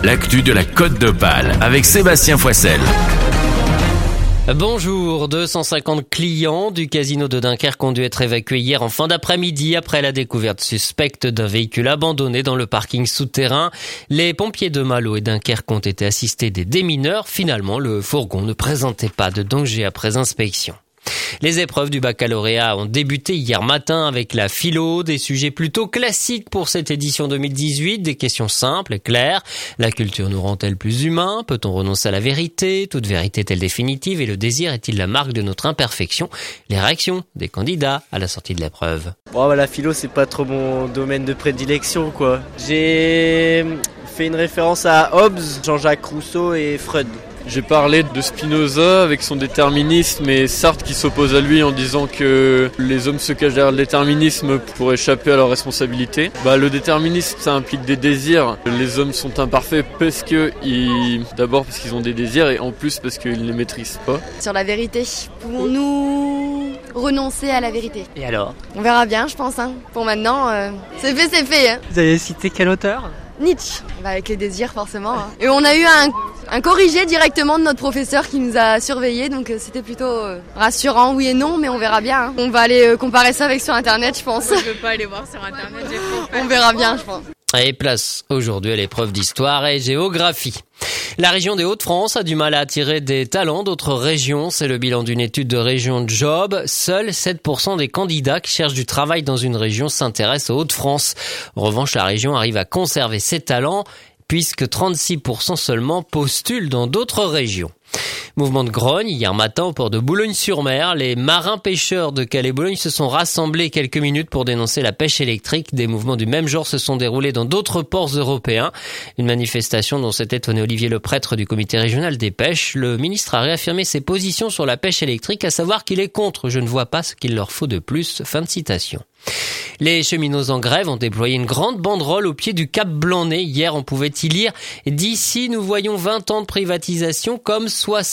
l'actu de la Côte d'Opale avec Sébastien Foissel. Bonjour, 250 clients du casino de Dunkerque ont dû être évacués hier en fin d'après-midi après la découverte suspecte d'un véhicule abandonné dans le parking souterrain. Les pompiers de Malo et Dunkerque ont été assistés des démineurs. Finalement, le fourgon ne présentait pas de danger après inspection. Les épreuves du baccalauréat ont débuté hier matin avec la philo, des sujets plutôt classiques pour cette édition 2018, des questions simples et claires. La culture nous rend-elle plus humains? Peut-on renoncer à la vérité? Toute vérité est-elle définitive? Et le désir est-il la marque de notre imperfection? Les réactions des candidats à la sortie de l'épreuve. La philo, c'est pas trop mon domaine de prédilection, quoi. J'ai fait une référence à Hobbes, Jean-Jacques Rousseau et Freud. J'ai parlé de Spinoza avec son déterminisme et Sartre qui s'oppose à lui en disant que les hommes se cachent derrière le déterminisme pour échapper à leurs responsabilités. Le déterminisme, ça implique des désirs. Les hommes sont imparfaits d'abord parce qu'ils ont des désirs et en plus parce qu'ils ne les maîtrisent pas. Sur la vérité, pouvons-nous renoncer à la vérité? Et alors? On verra bien, je pense. Pour maintenant, c'est fait. Vous avez cité quel auteur? Nietzsche, avec les désirs forcément. Et on a eu un corrigé directement de notre professeur qui nous a surveillés, donc c'était plutôt rassurant, oui et non, mais on verra bien. On va aller comparer ça avec sur internet, je pense. Moi, je veux pas aller voir sur internet, j'ai trop peur. On verra bien, je pense. Et place aujourd'hui à l'épreuve d'histoire et géographie. La région des Hauts-de-France a du mal à attirer des talents d'autres régions. C'est le bilan d'une étude de Région Job. Seuls 7% des candidats qui cherchent du travail dans une région s'intéressent aux Hauts-de-France. En revanche, la région arrive à conserver ses talents puisque 36% seulement postulent dans d'autres régions. Mouvement de grogne hier matin au port de Boulogne-sur-Mer. Les marins-pêcheurs de Calais-Boulogne se sont rassemblés quelques minutes pour dénoncer la pêche électrique. Des mouvements du même genre se sont déroulés dans d'autres ports européens. Une manifestation dont s'est étonné Olivier Leprêtre du comité régional des pêches. Le ministre a réaffirmé ses positions sur la pêche électrique, à savoir qu'il est contre. Je ne vois pas ce qu'il leur faut de plus. Fin de citation. Les cheminots en grève ont déployé une grande banderole au pied du Cap Blanc-Nez. Hier, on pouvait y lire « D'ici, nous voyons 20 ans de privatisation comme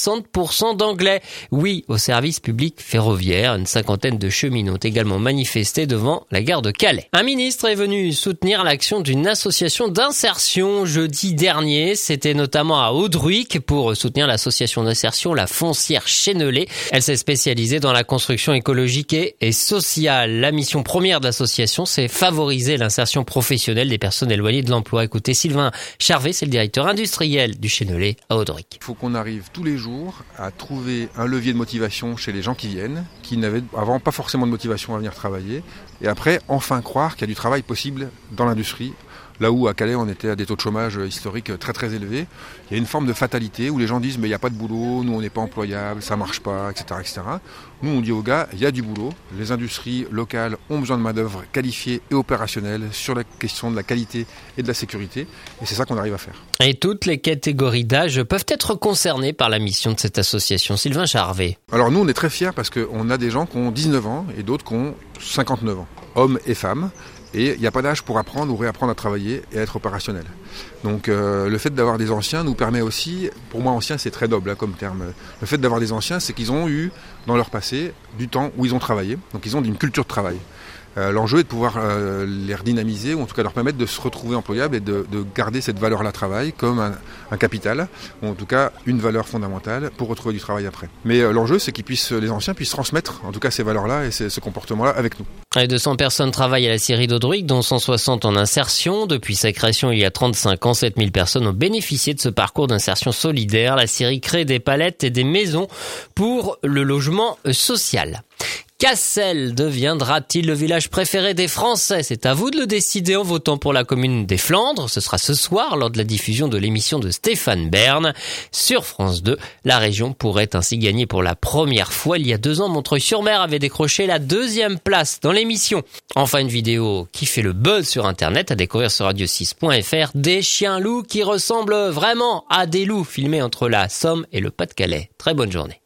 60% d'anglais ». Oui, au service public ferroviaire. Une cinquantaine de cheminots ont également manifesté devant la gare de Calais. Un ministre est venu soutenir l'action d'une association d'insertion jeudi dernier. C'était notamment à Audruic pour soutenir l'association d'insertion La Foncière Chénelée. Elle s'est spécialisée dans la construction écologique et sociale. La mission première de l'association, c'est favoriser l'insertion professionnelle des personnes éloignées de l'emploi. Écoutez, Sylvain Charvet, c'est le directeur industriel du Chénelée à Audruic. Il faut qu'on arrive tous les jours à trouver un levier de motivation chez les gens qui viennent, qui n'avaient avant pas forcément de motivation à venir travailler, et après enfin croire qu'il y a du travail possible dans l'industrie. Là où à Calais on était à des taux de chômage historiques très très élevés, il y a une forme de fatalité où les gens disent mais il n'y a pas de boulot, nous on n'est pas employables, ça marche pas, etc. Nous on dit aux gars, il y a du boulot, les industries locales ont besoin de main d'œuvre qualifiée et opérationnelle sur la question de la qualité et de la sécurité, et c'est ça qu'on arrive à faire. Et toutes les catégories d'âge peuvent être concernées par la mission de cette association. Sylvain Charvet. Alors nous on est très fiers parce qu'on a des gens qui ont 19 ans et d'autres qui ont 59 ans, hommes et femmes. Et il n'y a pas d'âge pour apprendre ou réapprendre à travailler et à être opérationnel. Donc le fait d'avoir des anciens nous permet aussi, pour moi ancien c'est très noble comme terme, le fait d'avoir des anciens c'est qu'ils ont eu dans leur passé du temps où ils ont travaillé, donc ils ont une culture de travail. L'enjeu est de pouvoir les redynamiser ou en tout cas leur permettre de se retrouver employables et de garder cette valeur-là travail comme un capital ou en tout cas une valeur fondamentale pour retrouver du travail après. Mais l'enjeu c'est les anciens puissent transmettre en tout cas ces valeurs-là et ce comportement-là avec nous. 200 personnes travaillent à la scierie d'Audruic, dont 160 en insertion. Depuis sa création il y a 35 ans, 7000 personnes ont bénéficié de ce parcours d'insertion solidaire. La scierie crée des palettes et des maisons pour le logement social. Cassel deviendra-t-il le village préféré des Français? C'est à vous de le décider en votant pour la commune des Flandres. Ce sera ce soir lors de la diffusion de l'émission de Stéphane Bern sur France 2. La région pourrait ainsi gagner pour la première fois. Il y a 2 ans, Montreuil-sur-Mer avait décroché la 2e place dans l'émission. Enfin, une vidéo qui fait le buzz sur Internet à découvrir sur radio6.fr. Des chiens loups qui ressemblent vraiment à des loups filmés entre la Somme et le Pas-de-Calais. Très bonne journée.